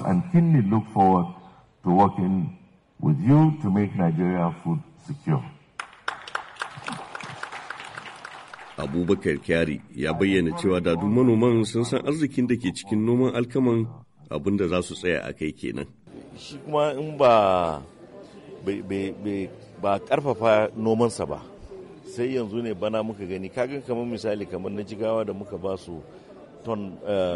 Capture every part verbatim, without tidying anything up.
and keenly look forward to working with you to make Nigeria food secure. Abubakar Kyari ya bayyana cewa da duk manoman sun san arzikin da ke cikin noman alkaman abin da za su tsaya a kai kenan. Shi kuma in ba ba karfafa nomansa ba, sai yanzu ne bana muka gani kagan kamar misali kamar na Jigawa da muka ba su ton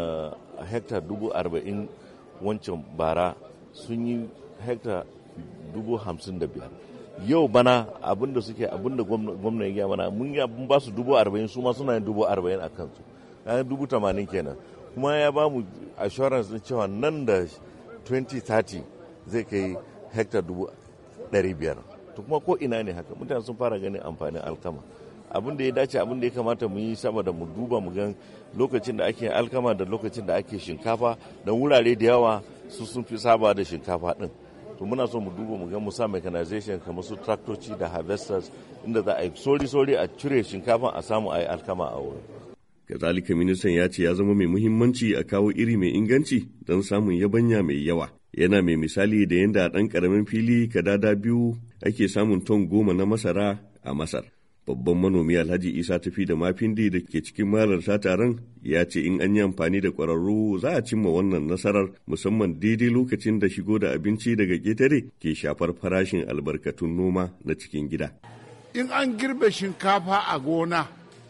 hekta dubu arba'in, wancan bara sun yi hekta dubu hamsin da biyar. Yau bana abinda suke abinda gwamna ya mana mun ya ba su dubu arba'in, su ma suna yin dubu arba'in a kansu, kayan dubu tamanin kenan. Kuma ya ba mu assurance na cewa nan da twenty thirty zai kai hekta dubu ɗari biyar. To kuma ko ina ne haka mutane sun fara ganin amfanin alkama. Abin da ya dace, abin da ya kamata mu yi saboda mu duba mu gan lokacin da ake alkama da lokacin da ake shinkafa, da wurare da yawa su sun fi saba da shinkafa din. To muna so mu duba mu ga mu sa mechanization kamar su traktoci da harvesters inda za a yi sori-sori a cire shinkafa a samu a yi alkama a wurin. Kazalika ministan ya ce ya zama mai muhimmanci a kawo iri mai inganci don samun yabanya mai yawa. Yana mai misali da yadda a ɗan ƙaramin fili kadada biyu ake samun ton goma na masara a Masar. Babban manomi Alhaji Isa Tafi da Mafindi da ke cikin malarta taron ya ce in an yi amfani da ƙwararru za a cimma wannan nasarar, musamman daidai lokacin da shigo da abinci daga ƙetare ke shafar farashin albarkatun noma na cikin gida. In an girbe shinkafa a gona,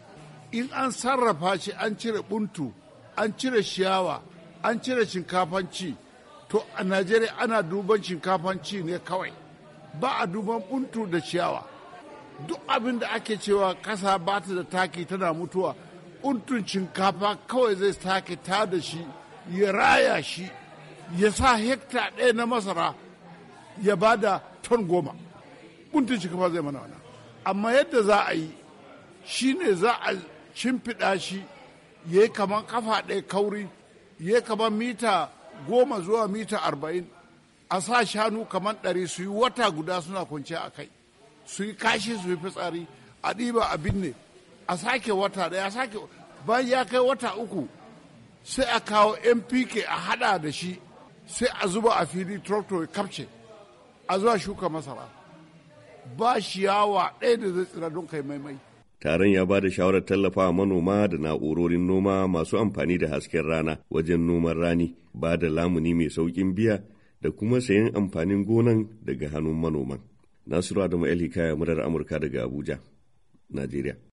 in an sarrafa shi an cire buntu, an cire ciyawa, an cire shinkafan ci, to a Najeriya ana duban shinkafan ci ne kawai, ba a duban buntu da ciyawa. Duk abin da ake cewa kasa ba ta da taki tana mutuwa, untun shinkafa kawai zai take ta da shi, ya raya shi, ya sa hekta ɗaya na masara ya ba da ton goma. Untun shinkafa zai mana wana. Amma yadda za a yi shi ne za a shimfiɗa shi ya yi kamar kafa ɗaya kauri, ya yi kamar mita goma zuwa mita arba'in, a sa shanu kamar ɗari su yi wata guda suna kwanciya a kai. Su yi kashi su yi fitsari, a ɗiba a binne, a sake wata ɗaya, a sake bayan ya kai wata uku sai a kawo N P K a haɗa da shi, sai a zuba a fili tractor ya kapce, a zuwa shuka masara. Ba ciyawa ɗaya da zai tsira don kai maimai. Taron ya ba da shawarar tallafawa manoma da na'urorin noma masu amfani da hasken rana wajen noman rani, ba da lamuni mai sauƙin biya da kuma sayen amfanin gonan daga hannun manoman. Nasiru Adamu El Hikaya, murar Amurka daga Abuja, Najeriya.